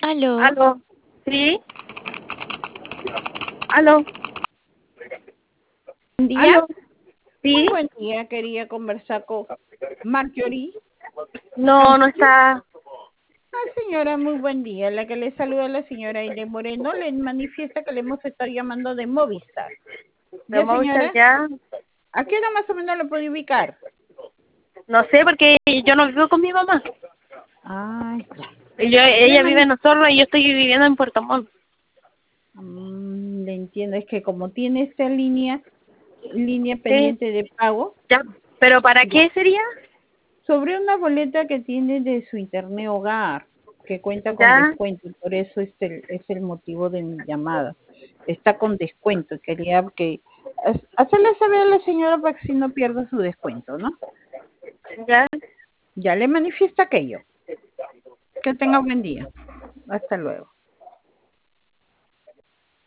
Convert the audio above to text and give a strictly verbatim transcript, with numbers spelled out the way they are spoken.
Aló. ¿Aló? ¿Sí? ¿Aló? Buen día. ¿Aló? Muy ¿Sí? buen día. Quería conversar con Marjorie. No, no está. Ah, señora, muy buen día. La que le saluda la señora Aide Moreno le manifiesta que le hemos estado llamando de Movistar. ¿De ¿Ya, Movistar señora? ya? ¿A qué hora más o menos lo puede ubicar? No sé, porque yo no vivo con mi mamá. Ah, ya. Y Yo, Le ella vive mani- en Osorno y yo estoy viviendo en Puerto Montt. Mm, le entiendo. Es que como tiene esta línea, línea Sí, pendiente de pago, ya. ¿Pero para ya. qué sería? Sobre una boleta que tiene de su internet hogar, que cuenta con Ya, descuento, y por eso es el, es el motivo de mi llamada. Está con descuento, y quería que ha- hacerle saber a la señora para que si no pierda su descuento, ¿no? ya. Ya le manifiesta aquello. Que tenga buen día. Hasta luego.